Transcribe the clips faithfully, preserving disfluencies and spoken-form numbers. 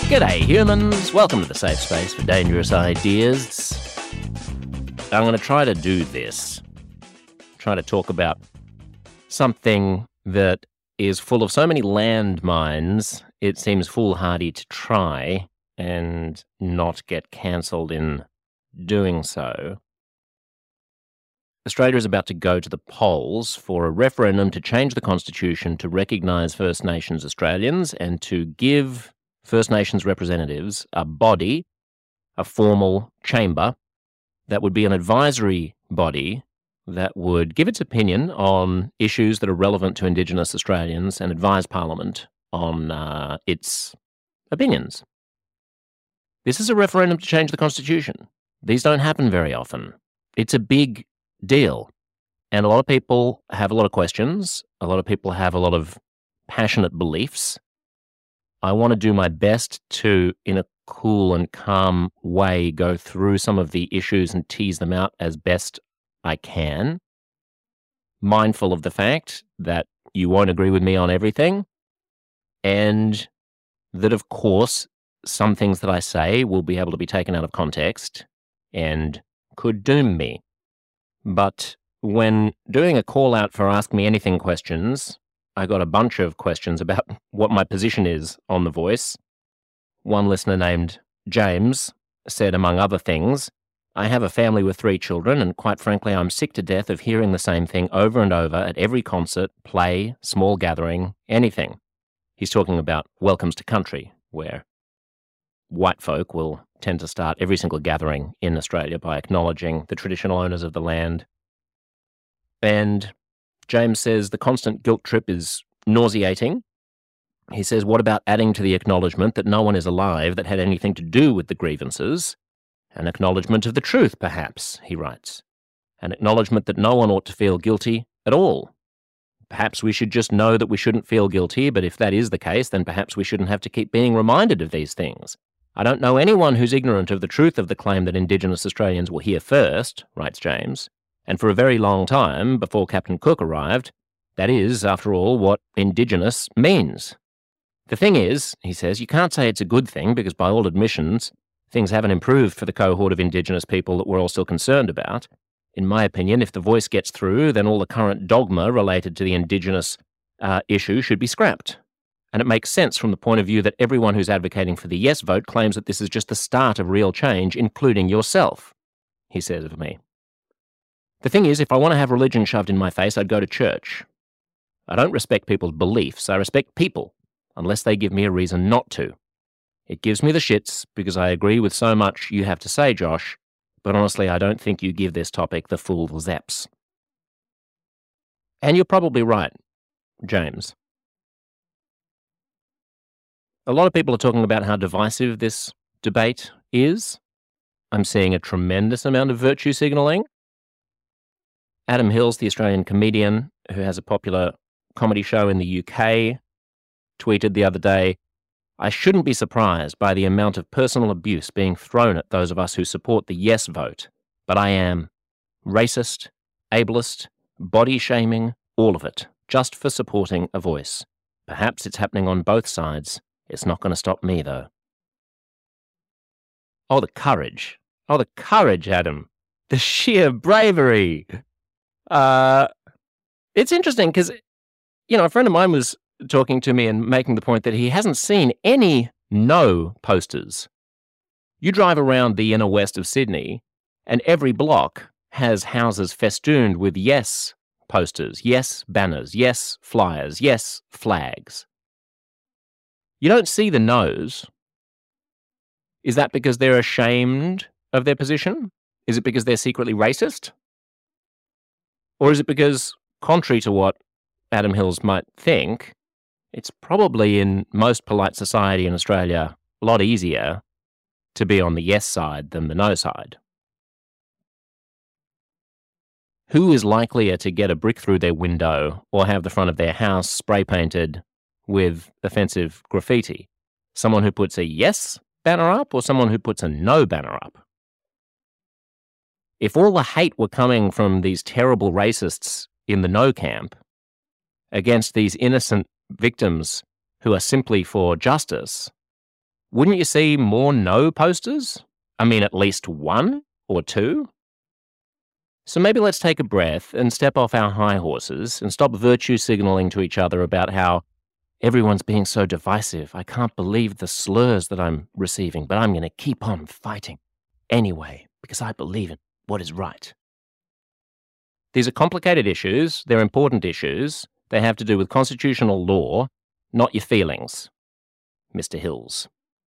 G'day humans, welcome to the safe space for dangerous ideas. I'm going to try to do this, try to talk about something that is full of so many landmines, it seems foolhardy to try and not get cancelled in doing so. Australia is about to go to the polls for a referendum to change the Constitution to recognise First Nations Australians and to give First Nations representatives a body, a formal chamber, that would be an advisory body that would give its opinion on issues that are relevant to Indigenous Australians and advise Parliament on uh, its opinions. This is a referendum to change the Constitution. These don't happen very often. It's a big deal. And a lot of people have a lot of questions. A lot of people have a lot of passionate beliefs. I want to do my best to, in a cool and calm way, go through some of the issues and tease them out as best I can, mindful of the fact that you won't agree with me on everything, and that, of course, some things that I say will be able to be taken out of context and could doom me. But when doing a call out for Ask Me Anything questions, I got a bunch of questions about what my position is on The Voice. One listener named James said, among other things, I have a family with three children, and quite frankly, I'm sick to death of hearing the same thing over and over at every concert, play, small gathering, anything. He's talking about Welcomes to Country, where white folk will tend to start every single gathering in Australia by acknowledging the traditional owners of the land. And James says the constant guilt trip is nauseating. He says, what about adding to the acknowledgement that no one is alive that had anything to do with the grievances? An acknowledgement of the truth, perhaps, he writes. An acknowledgement that no one ought to feel guilty at all. Perhaps we should just know that we shouldn't feel guilty, but if that is the case, then perhaps we shouldn't have to keep being reminded of these things. I don't know anyone who's ignorant of the truth of the claim that Indigenous Australians were here first, writes James, and for a very long time before Captain Cook arrived. That is, after all, what Indigenous means. The thing is, he says, you can't say it's a good thing because by all admissions, things haven't improved for the cohort of Indigenous people that we're all still concerned about. In my opinion, if The Voice gets through, then all the current dogma related to the Indigenous uh, issue should be scrapped. And it makes sense from the point of view that everyone who's advocating for the yes vote claims that this is just the start of real change, including yourself, he says of me. The thing is, if I want to have religion shoved in my face, I'd go to church. I don't respect people's beliefs. I respect people, unless they give me a reason not to. It gives me the shits because I agree with so much you have to say, Josh, but honestly, I don't think you give this topic the full zaps. And you're probably right, James. A lot of people are talking about how divisive this debate is. I'm seeing a tremendous amount of virtue signalling. Adam Hills, the Australian comedian who has a popular comedy show in the U K, tweeted the other day, I shouldn't be surprised by the amount of personal abuse being thrown at those of us who support the yes vote, but I am racist, ableist, body-shaming, all of it, just for supporting a voice. Perhaps it's happening on both sides. It's not going to stop me, though. Oh, the courage. Oh, the courage, Adam. The sheer bravery. Uh, it's interesting because, you know, a friend of mine was talking to me and making the point that he hasn't seen any no posters. You drive around the inner west of Sydney and every block has houses festooned with yes posters, yes banners, yes flyers, yes flags. You don't see the no's. Is that because they're ashamed of their position? Is it because they're secretly racist? Or is it because, contrary to what Adam Hills might think, it's probably in most polite society in Australia a lot easier to be on the yes side than the no side? Who is likelier to get a brick through their window or have the front of their house spray painted with offensive graffiti? Someone who puts a yes banner up or someone who puts a no banner up? If all the hate were coming from these terrible racists in the no camp against these innocent victims who are simply for justice, wouldn't you see more no posters? I mean, at least one or two? So maybe let's take a breath and step off our high horses and stop virtue signalling to each other about how everyone's being so divisive. I can't believe the slurs that I'm receiving, but I'm going to keep on fighting anyway because I believe in what is right. These are complicated issues. They're important issues. They have to do with constitutional law, not your feelings, Mister Hills.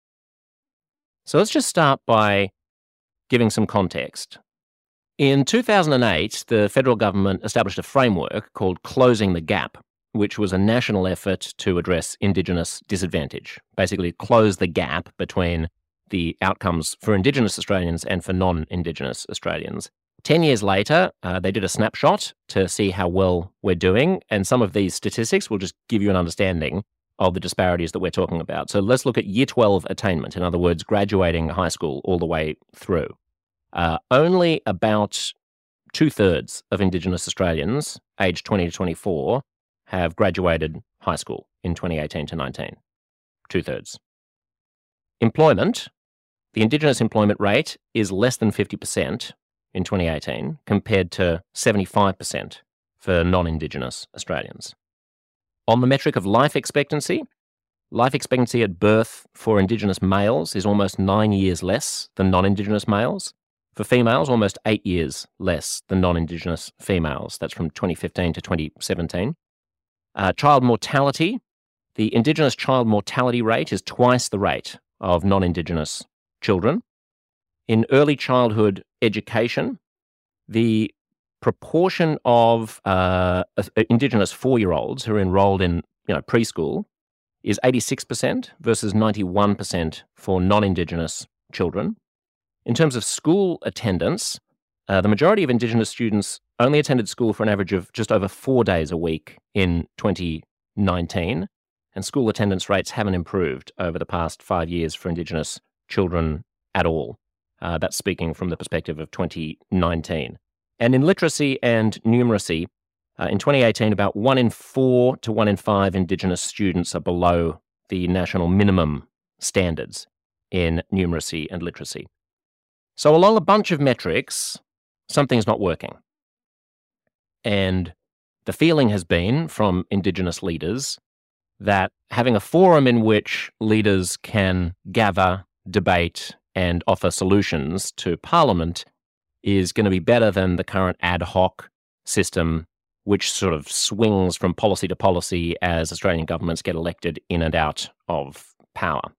So let's just start by giving some context. In two thousand eight, the federal government established a framework called Closing the Gap, which was a national effort to address Indigenous disadvantage, basically close the gap between the outcomes for Indigenous Australians and for non-Indigenous Australians. Ten years later, uh, they did a snapshot to see how well we're doing, and some of these statistics will just give you an understanding of the disparities that we're talking about. So let's look at Year twelve attainment, in other words, graduating high school all the way through. Uh, only about two-thirds of Indigenous Australians aged twenty to twenty-four have graduated high school in twenty eighteen to nineteen. Two-thirds. Employment, the Indigenous employment rate is less than fifty percent in twenty eighteen compared to seventy-five percent for non-Indigenous Australians. On the metric of life expectancy, life expectancy at birth for Indigenous males is almost nine years less than non-Indigenous males. For females, almost eight years less than non-Indigenous females. That's from twenty fifteen to twenty seventeen. Uh, child mortality, the Indigenous child mortality rate is twice the rate of non-Indigenous children. In early childhood education, the proportion of uh, Indigenous four-year-olds who are enrolled in you know, preschool is eighty-six percent versus ninety-one percent for non-Indigenous children. In terms of school attendance, uh, the majority of Indigenous students only attended school for an average of just over four days a week in twenty nineteen, and school attendance rates haven't improved over the past five years for Indigenous children at all. Uh, that's speaking from the perspective of twenty nineteen. And in literacy and numeracy, uh, in twenty eighteen, about one in four to one in five Indigenous students are below the national minimum standards in numeracy and literacy. So along a bunch of metrics, something's not working. And the feeling has been from Indigenous leaders that having a forum in which leaders can gather, debate, and offer solutions to Parliament is going to be better than the current ad hoc system, which sort of swings from policy to policy as Australian governments get elected in and out of power.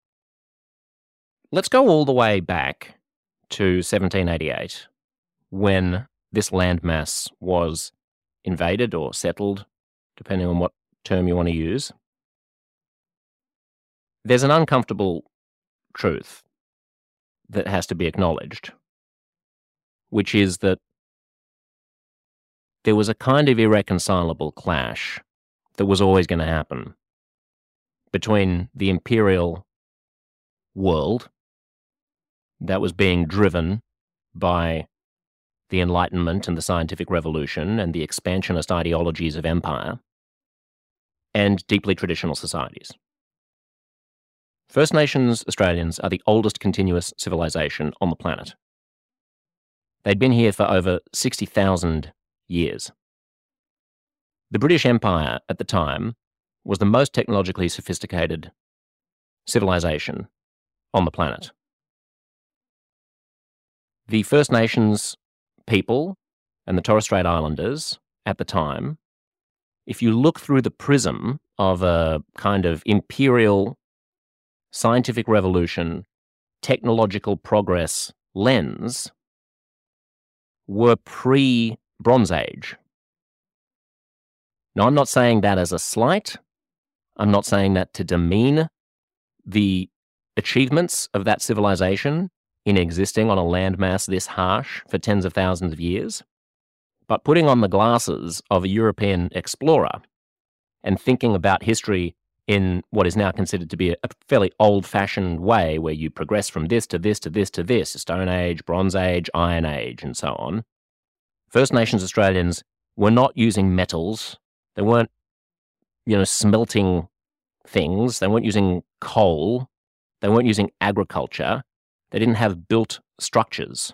Let's go all the way back to seventeen eighty-eight, when this landmass was invaded or settled, depending on what term you want to use. There's an uncomfortable truth that has to be acknowledged, which is that there was a kind of irreconcilable clash that was always going to happen between the imperial world that was being driven by the Enlightenment and the Scientific Revolution and the expansionist ideologies of empire, and deeply traditional societies. First Nations Australians are the oldest continuous civilization on the planet. They'd been here for over sixty thousand years. The British Empire at the time was the most technologically sophisticated civilization on the planet. The First Nations people and the Torres Strait Islanders at the time, if you look through the prism of a kind of imperial scientific revolution, technological progress lens, were pre-Bronze Age. Now, I'm not saying that as a slight. I'm not saying that to demean the achievements of that civilization in existing on a landmass this harsh for tens of thousands of years. But putting on the glasses of a European explorer and thinking about history in what is now considered to be a fairly old-fashioned way, where you progress from this to this to this to this, Stone Age, Bronze Age, Iron Age, and so on. First Nations Australians were not using metals. They weren't, you know, smelting things. They weren't using coal They weren't using agriculture. They didn't have built structures.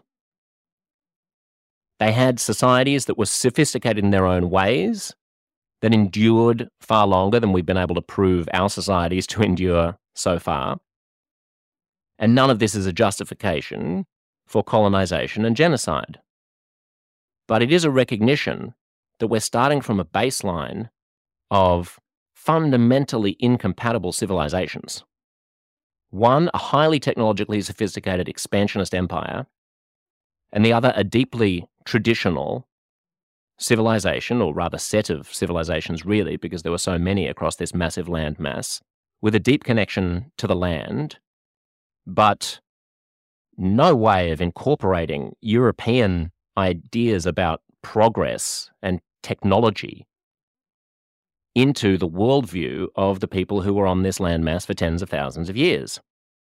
They had societies that were sophisticated in their own ways, that endured far longer than we've been able to prove our societies to endure so far. And none of this is a justification for colonization and genocide. But it is a recognition that we're starting from a baseline of fundamentally incompatible civilizations. One, a highly technologically sophisticated expansionist empire, and the other, a deeply traditional civilization, or rather set of civilizations really, because there were so many across this massive land mass, with a deep connection to the land, but no way of incorporating European ideas about progress and technology into the worldview of the people who were on this landmass for tens of thousands of years.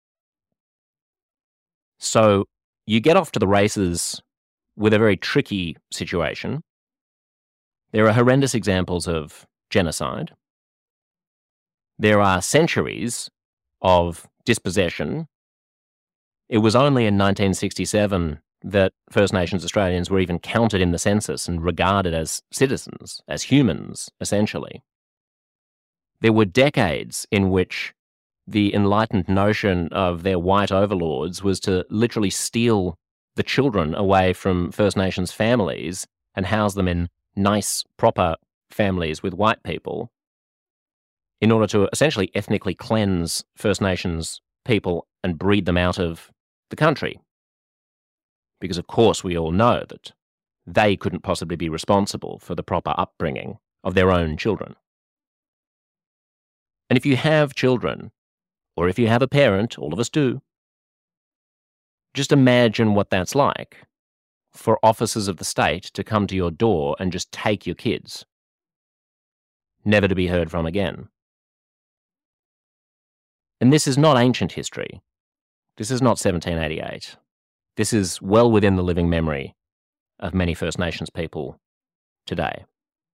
So you get off to the races with a very tricky situation. There are horrendous examples of genocide. There are centuries of dispossession. It was only in nineteen sixty-seven that First Nations Australians were even counted in the census and regarded as citizens, as humans, essentially. There were decades in which the enlightened notion of their white overlords was to literally steal the children away from First Nations families and house them in nice, proper families with white people in order to essentially ethnically cleanse First Nations people and breed them out of the country. Because, of course, we all know that they couldn't possibly be responsible for the proper upbringing of their own children. And if you have children, or if you have a parent, all of us do, just imagine what that's like for officers of the state to come to your door and just take your kids, never to be heard from again. And this is not ancient history. This is not seventeen eighty-eight. This is well within the living memory of many First Nations people today.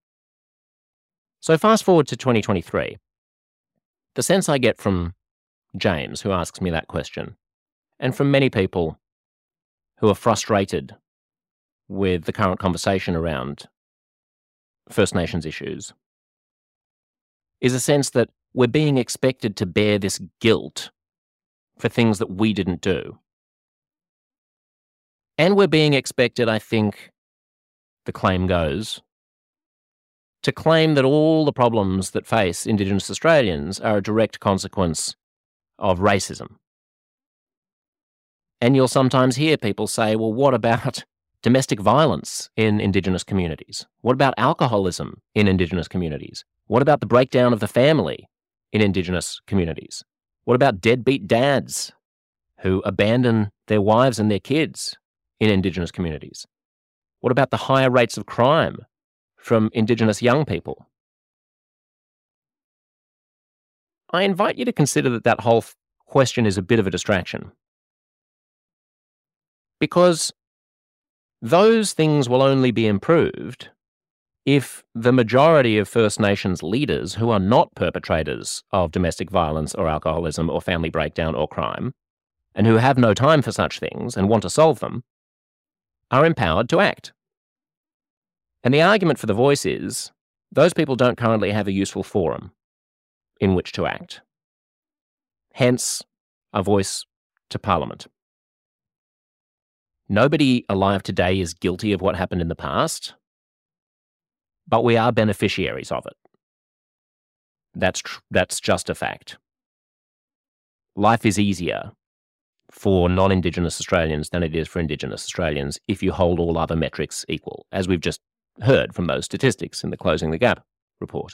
So fast forward to twenty twenty-three. The sense I get from James, who asks me that question, and from many people who are frustrated with the current conversation around First Nations issues, is a sense that we're being expected to bear this guilt for things that we didn't do. And we're being expected, I think, the claim goes, to claim that all the problems that face Indigenous Australians are a direct consequence of racism. And you'll sometimes hear people say, well, what about domestic violence in Indigenous communities? What about alcoholism in Indigenous communities? What about the breakdown of the family in Indigenous communities? What about deadbeat dads who abandon their wives and their kids in Indigenous communities? What about the higher rates of crime from Indigenous young people? I invite you to consider that that whole question is a bit of a distraction. Because those things will only be improved if the majority of First Nations leaders who are not perpetrators of domestic violence or alcoholism or family breakdown or crime, and who have no time for such things and want to solve them, are empowered to act. And the argument for the Voice is, those people don't currently have a useful forum in which to act. Hence, a voice to Parliament. Nobody alive today is guilty of what happened in the past, but we are beneficiaries of it. That's tr- that's just a fact. Life is easier for non-Indigenous Australians than it is for Indigenous Australians if you hold all other metrics equal, as we've just heard from those statistics in the Closing the Gap report.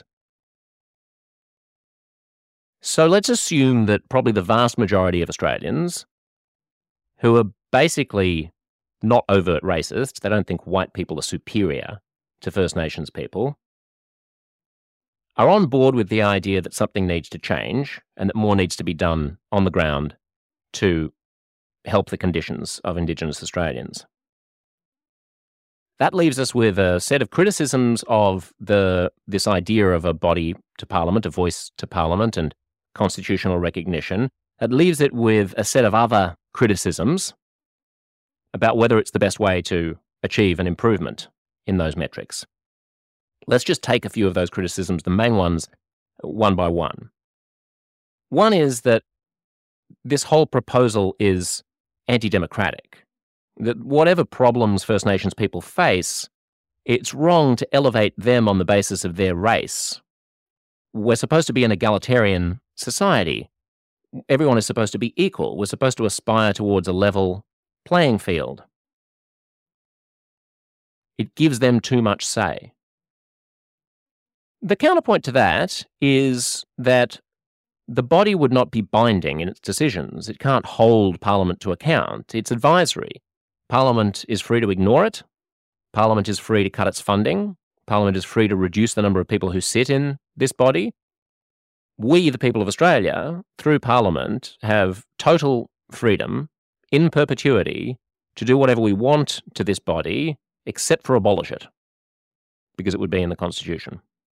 So let's assume that probably the vast majority of Australians who are basically not overt racist, they don't think white people are superior to First Nations people, are on board with the idea that something needs to change and that more needs to be done on the ground to help the conditions of Indigenous Australians. That leaves us with a set of criticisms of the this idea of a body to Parliament, a voice to Parliament, and constitutional recognition, It leaves it with a set of other criticisms about whether it's the best way to achieve an improvement in those metrics. Let's just take a few of those criticisms, the main ones, one by one. One is that this whole proposal is anti-democratic. That whatever problems First Nations people face, it's wrong to elevate them on the basis of their race. We're supposed to be an egalitarian society. Everyone is supposed to be equal. We're supposed to aspire towards a level playing field. It gives them too much say. The counterpoint to that is that the body would not be binding in its decisions. It can't hold Parliament to account. It's advisory. Parliament is free to ignore it. Parliament is free to cut its funding. Parliament is free to reduce the number of people who sit in this body. We, the people of Australia, through Parliament, have total freedom in perpetuity to do whatever we want to this body, except for abolish it, because it would be in the Constitution.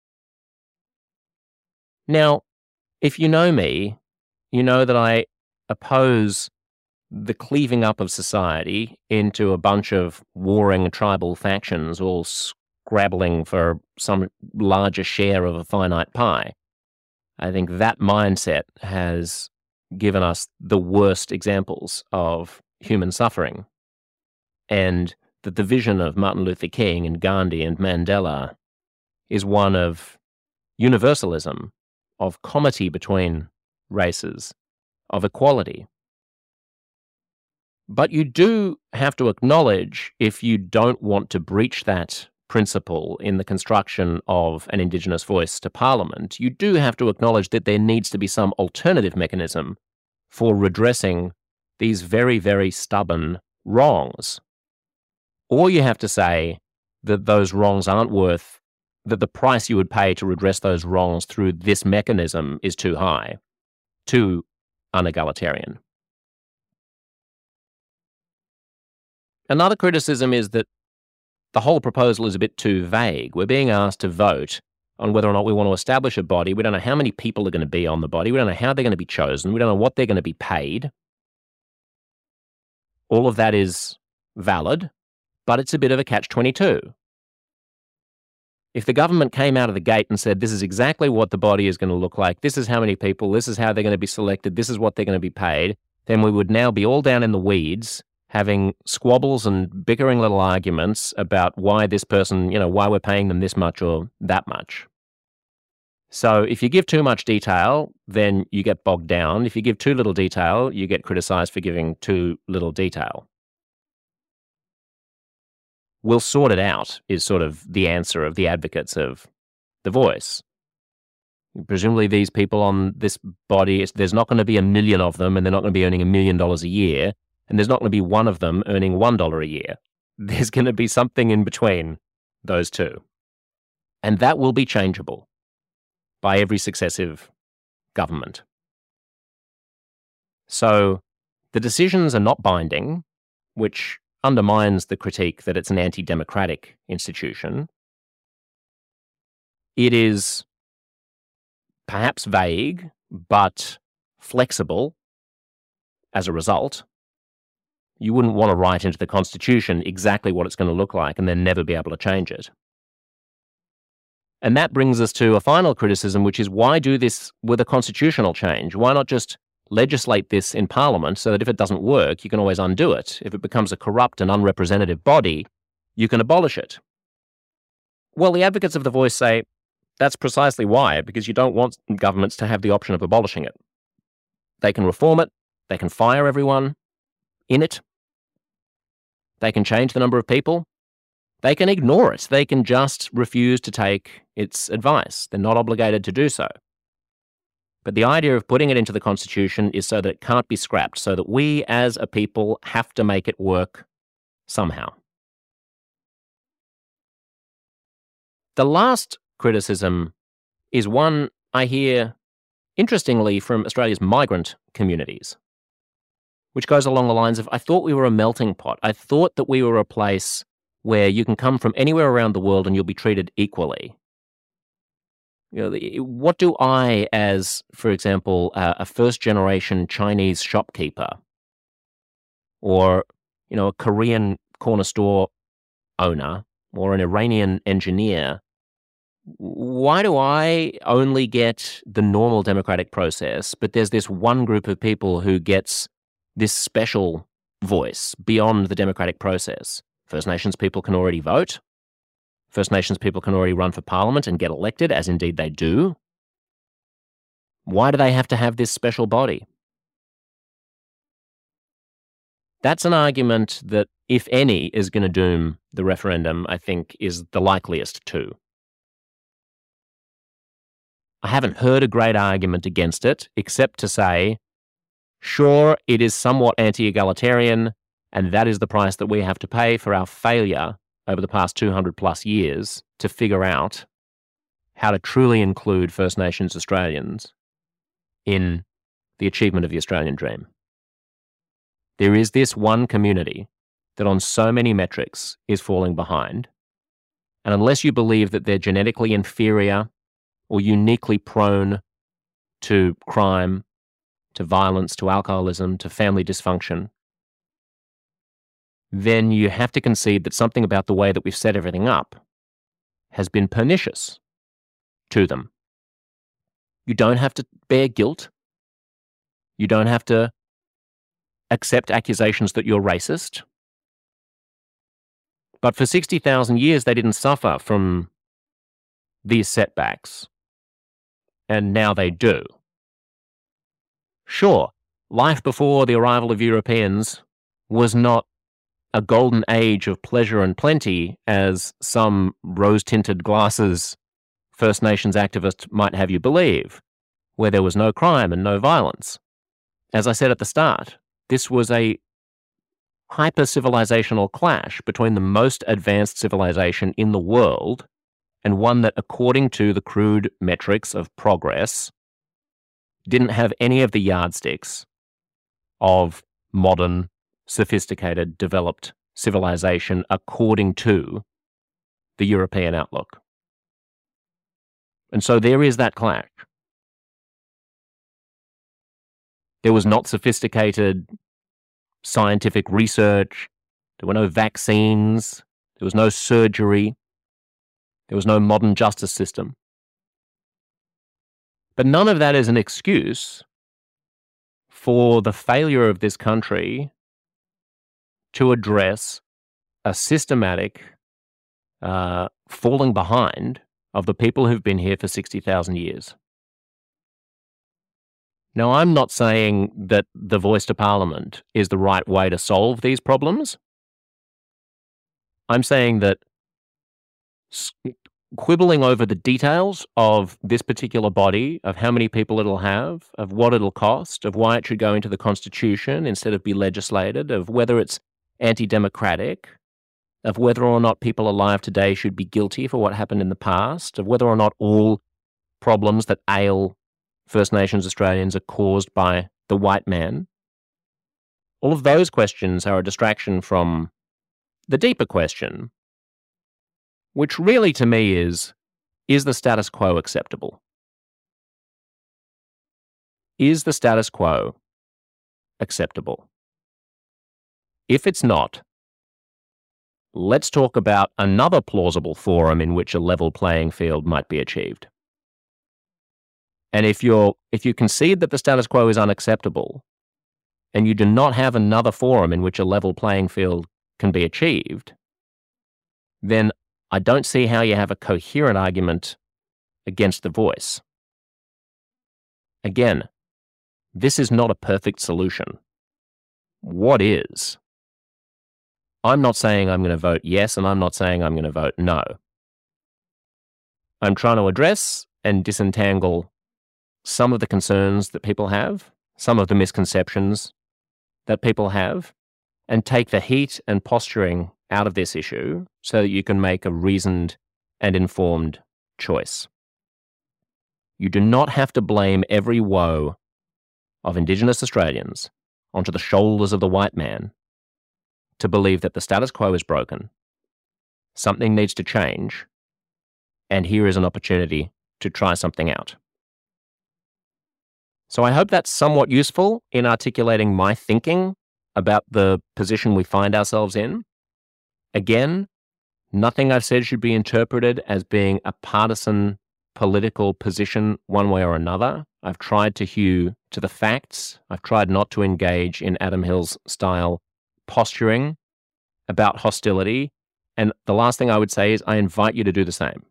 Now, if you know me, you know that I oppose the cleaving up of society into a bunch of warring tribal factions all scrabbling for some larger share of a finite pie. I think that mindset has given us the worst examples of human suffering, and that the vision of Martin Luther King and Gandhi and Mandela is one of universalism, of comity between races, of equality. But you do have to acknowledge, if you don't want to breach that principle in the construction of an Indigenous voice to Parliament, you do have to acknowledge that there needs to be some alternative mechanism for redressing these very, very stubborn wrongs. Or you have to say that those wrongs aren't worth, that the price you would pay to redress those wrongs through this mechanism is too high, too unegalitarian. Another criticism is that the whole proposal is a bit too vague. We're being asked to vote on whether or not we want to establish a body. We don't know how many people are going to be on the body. We don't know how they're going to be chosen. We don't know what they're going to be paid. All of that is valid, but it's a bit of a catch twenty-two. If the government came out of the gate and said, this is exactly what the body is going to look like, this is how many people, this is how they're going to be selected, this is what they're going to be paid, then we would now be all down in the weeds, having squabbles and bickering little arguments about why this person, you know, why we're paying them this much or that much. So if you give too much detail, then you get bogged down. If you give too little detail, you get criticised for giving too little detail. We'll sort it out is sort of the answer of the advocates of the voice. Presumably these people on this body, there's not going to be a million of them, and they're not going to be earning a million dollars a year, and there's not going to be one of them earning one dollar a year. There's going to be something in between those two. And that will be changeable by every successive government. So the decisions are not binding, which undermines the critique that it's an anti-democratic institution. It is perhaps vague, but flexible as a result. You wouldn't want to write into the Constitution exactly what it's going to look like and then never be able to change it. And that brings us to a final criticism, which is, why do this with a constitutional change? Why not just legislate this in Parliament so that if it doesn't work, you can always undo it? If it becomes a corrupt and unrepresentative body, you can abolish it. Well, the advocates of the voice say that's precisely why, because you don't want governments to have the option of abolishing it. They can reform it, they can fire everyone in it, they can change the number of people, they can ignore it, they can just refuse to take its advice. They're not obligated to do so. But the idea of putting it into the Constitution is so that it can't be scrapped, so that we as a people have to make it work somehow. The last criticism is one I hear, interestingly, from Australia's migrant communities, which goes along the lines of, I thought we were a melting pot. I thought that we were a place where you can come from anywhere around the world and you'll be treated equally. You know, the, what do I, as, for example, uh, a first-generation Chinese shopkeeper or, you know, a Korean corner store owner or an Iranian engineer, why do I only get the normal democratic process, but there's this one group of people who gets this special voice beyond the democratic process? First Nations people can already vote. First Nations people can already run for parliament and get elected, as indeed they do. Why do they have to have this special body? That's an argument that, if any, is going to doom the referendum, I think, is the likeliest to. I haven't heard a great argument against it, except to say, sure, it is somewhat anti-egalitarian, and that is the price that we have to pay for our failure over the past two hundred plus years to figure out how to truly include First Nations Australians in the achievement of the Australian dream. There is this one community that on so many metrics is falling behind, and unless you believe that they're genetically inferior or uniquely prone to crime, to violence, to alcoholism, to family dysfunction, then you have to concede that something about the way that we've set everything up has been pernicious to them. You don't have to bear guilt. You don't have to accept accusations that you're racist. But for sixty thousand years, they didn't suffer from these setbacks. And now they do. Sure, life before the arrival of Europeans was not a golden age of pleasure and plenty, as some rose-tinted glasses First Nations activists might have you believe, where there was no crime and no violence. As I said at the start, this was a hyper-civilizational clash between the most advanced civilization in the world and one that, according to the crude metrics of progress, didn't have any of the yardsticks of modern, sophisticated, developed civilization according to the European outlook. And so there is that clash. There was not sophisticated scientific research. There were no vaccines. There was no surgery. There was no modern justice system. But none of that is an excuse for the failure of this country to address a systematic uh, falling behind of the people who've been here for sixty thousand years. Now, I'm not saying that the voice to Parliament is the right way to solve these problems. I'm saying that quibbling over the details of this particular body, of how many people it'll have, of what it'll cost, of why it should go into the Constitution instead of be legislated, of whether it's anti-democratic, of whether or not people alive today should be guilty for what happened in the past, of whether or not all problems that ail First Nations Australians are caused by the white man. All of those questions are a distraction from the deeper question, which really to me is, is the status quo acceptable? Is the status quo acceptable? If it's not, let's talk about another plausible forum in which a level playing field might be achieved. And if you're, if you concede that the status quo is unacceptable, and you do not have another forum in which a level playing field can be achieved, then I don't see how you have a coherent argument against the voice. Again, this is not a perfect solution. What is? I'm not saying I'm going to vote yes, and I'm not saying I'm going to vote no. I'm trying to address and disentangle some of the concerns that people have, some of the misconceptions that people have, and take the heat and posturing out of this issue so that you can make a reasoned and informed choice. You do not have to blame every woe of Indigenous Australians onto the shoulders of the white man to believe that the status quo is broken, something needs to change, and here is an opportunity to try something out. So I hope that's somewhat useful in articulating my thinking about the position we find ourselves in. Again, nothing I've said should be interpreted as being a partisan political position one way or another. I've tried to hew to the facts. I've tried not to engage in Adam Hill's style posturing about hostility. And the last thing I would say is I invite you to do the same.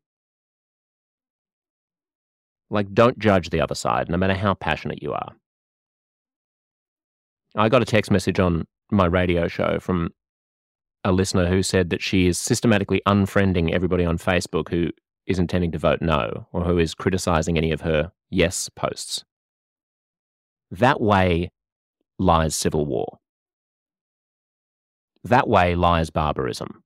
Like, don't judge the other side, no matter how passionate you are. I got a text message on my radio show from a listener who said that she is systematically unfriending everybody on Facebook who is intending to vote no, or who is criticizing any of her yes posts. That way lies civil war. That way lies barbarism.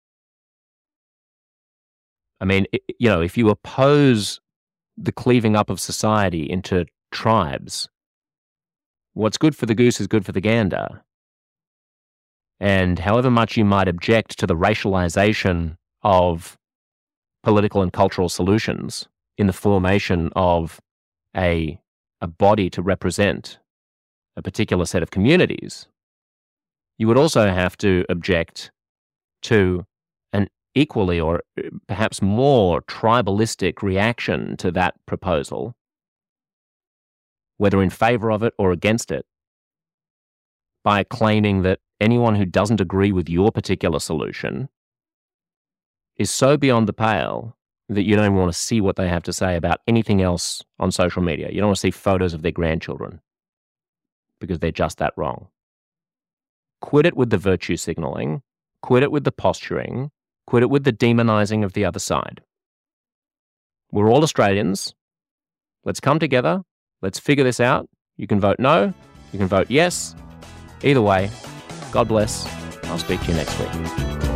I mean, it, you know, if you oppose the cleaving up of society into tribes, what's good for the goose is good for the gander. And however much you might object to the racialization of political and cultural solutions in the formation of a, a body to represent a particular set of communities, you would also have to object to an equally or perhaps more tribalistic reaction to that proposal, whether in favor of it or against it, by claiming that anyone who doesn't agree with your particular solution is so beyond the pale that you don't want to see what they have to say about anything else on social media. You don't want to see photos of their grandchildren because they're just that wrong. Quit it with the virtue signaling. Quit it with the posturing. Quit it with the demonizing of the other side. We're all Australians. Let's come together. Let's figure this out. You can vote no. You can vote yes. Either way, God bless. I'll speak to you next week.